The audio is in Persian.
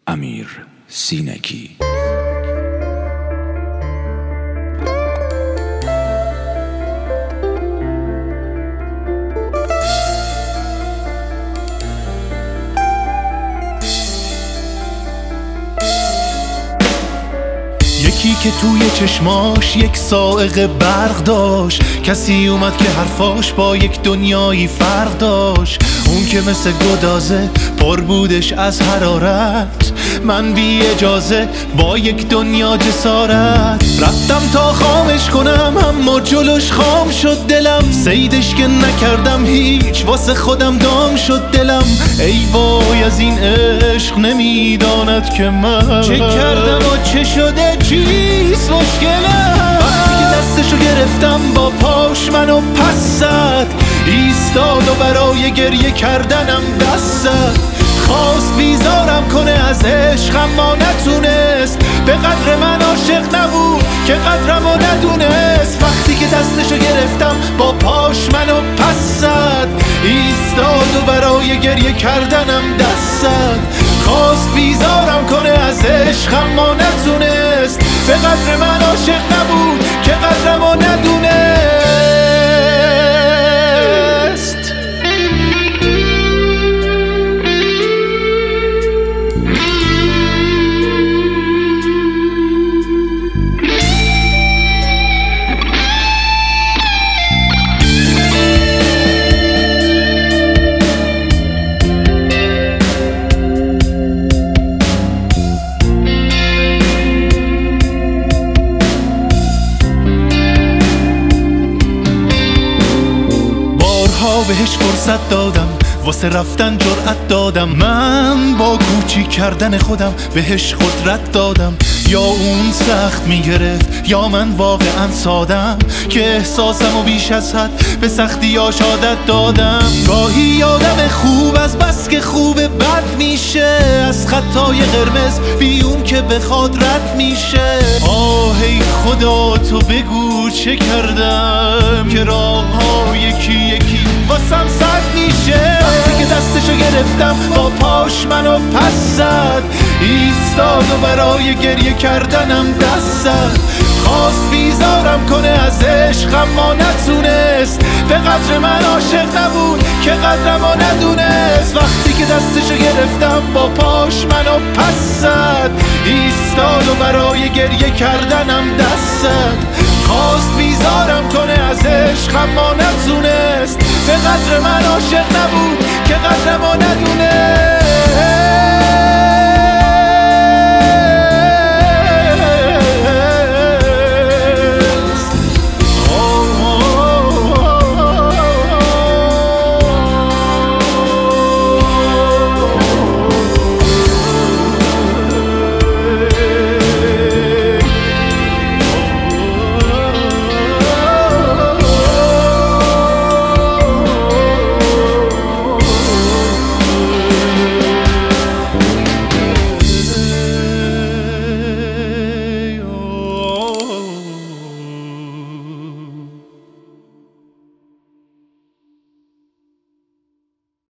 امیر سینگی. یکی که توی چشماش یک صاعقه برق داشت، کسی اومد که حرفاش با یک دنیایی فرق داشت. اون که مثل گدازه پر بودش از حرارت، من بی اجازه با یک دنیا جسارت رفتم تا خامش کنم، اما جلوش خام شد دلم. صیدش که نکردم هیچ، واسه خودم دام شد دلم. ای وای از این عشق نمیداند که من چه کردم و چه شده، چیست مشکلم. وقتی که دستشو گرفتم با پاش منو پس زد، ایستاد و برای گریه کردنم دست زد. خواست بیزارم کنه از عشق اما نتونست، به قدر من عاشق نبود که قدرمو ندونست. وقتی که دستشو گرفتم با پاش منو پس زد، ایستاد و برای گریه کردنم دست زد. خواست بیزارم کنه از عشق اما نتونست، به قدر من عاشق نبود که قدرمو ندونست. بهش فرصت دادم، واسه رفتن جرأت دادم. من با کوچیک کردن خودم بهش قدرت دادم. یا اون سخت میگرفت یا من واقعا سادم، که احساسم و بیش از حد به سختی عادت دادم. گاهی یادم خوب از بس که خوب بد میشه، از خطای قرمز بی اون که بخواد رد میشه. ای خدا تو بگو چه کردم که راه ها یکی یکی واسم سد میشه. وقتی که دستشو گرفتم با پاش منو پس زد، ایستاد و برای گریه کردنم دست زد. خواست بیزارم کنه از عشق اما نتونست، به قدر من عاشق نبود که قدرمو ندونست. وقتی که دستشو گرفتم با پاش منو پس زد، ایستاد و برای گریه کردنم دست زد. خواست بیزارم کنه از عشق اما نتونست، به قدر من عاشق نبود که قدرمو ندونست.